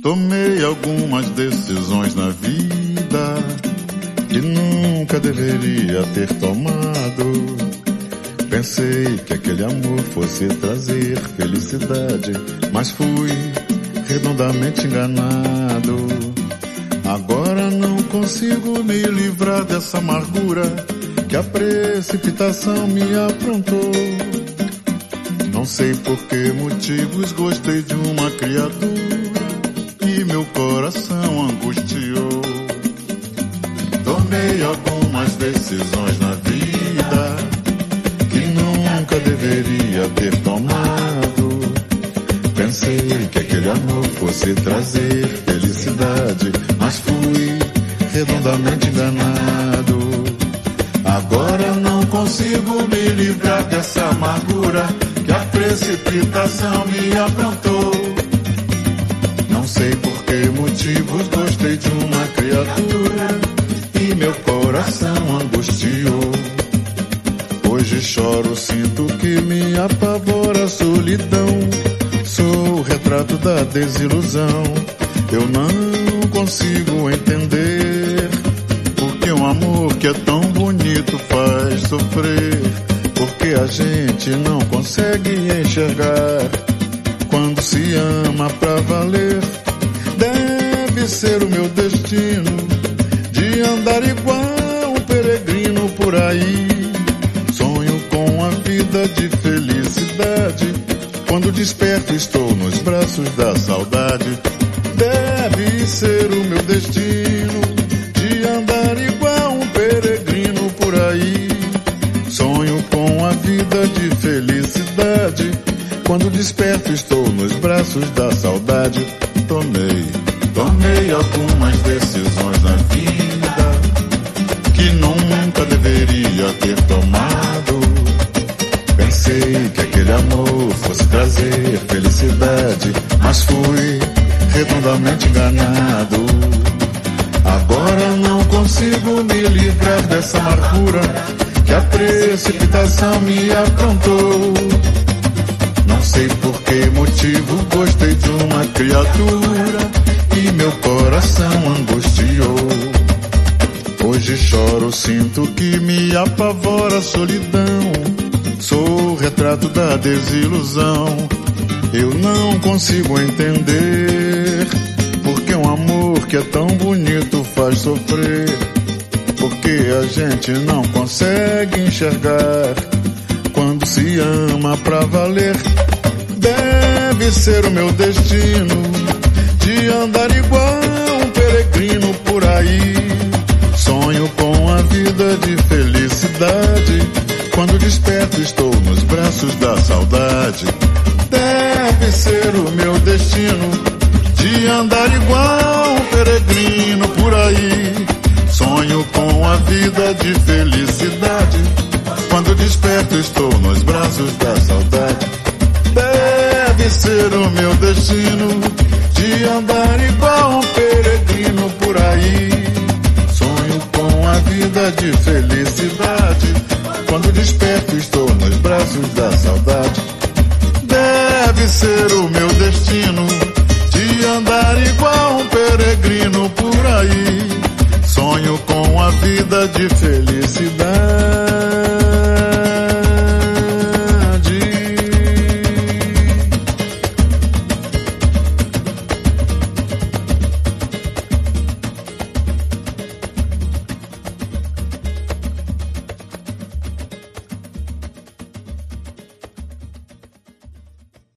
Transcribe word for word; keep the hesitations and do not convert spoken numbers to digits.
Tomei algumas decisões na vida que nunca deveria ter tomado. Pensei que aquele amor fosse trazer felicidade, mas fui redondamente enganado. Agora não consigo me livrar dessa amargura que a precipitação me aprontou. Não sei por que motivos gostei de uma criatura e meu coração angustiou. Tomei algumas decisões na vida que nunca deveria ter tomado. Pensei que aquele amor fosse trazer felicidade, mas fui redondamente enganado. Agora não consigo me livrar dessa amargura que a precipitação me aprontou. Não sei por que motivos gostei de uma criatura e meu coração angustiou. Hoje choro, sinto que me apavora a solidão. Sou o retrato da desilusão. Eu não consigo entender porque um amor que é tão bonito faz sofrer. Porque a gente não consegue enxergar quando se ama pra valer. Deve ser o meu destino de andar igual um peregrino por aí. Sonho com a vida de felicidade. Quando desperto estou nos braços da saudade. Deve ser o meu destino de andar igual um peregrino por aí. Sonho com a vida de felicidade. Quando desperto estou nos braços da saudade. Tomei, tomei algumas decisões na vida que nunca deveria ter tomado. Pensei que aquele amor fosse trazer felicidade, mas fui redondamente enganado. Agora não consigo me livrar dessa amargura que a precipitação me aprontou. Não sei por que motivo gostei de uma criatura e meu coração angustiou. Hoje choro, sinto que me apavora a solidão. Sou o retrato da desilusão. Eu não consigo entender porque um amor que é tão bonito faz sofrer. Porque a gente não consegue enxergar quando se ama pra valer. Deve ser o meu destino de andar igual um peregrino por aí. Sonho com a vida de felicidade. Quando desperto estou nos braços da saudade. Deve ser o meu destino de andar igual um peregrino por aí. Sonho com a vida de felicidade. Quando desperto estou nos braços da saudade. Deve ser o meu destino de andar igual um peregrino por aí. Sonho com a vida de felicidade. Quando desperto estou nos braços da saudade. Deve ser o meu destino de andar igual um peregrino por aí. Sonho com a vida de felicidade.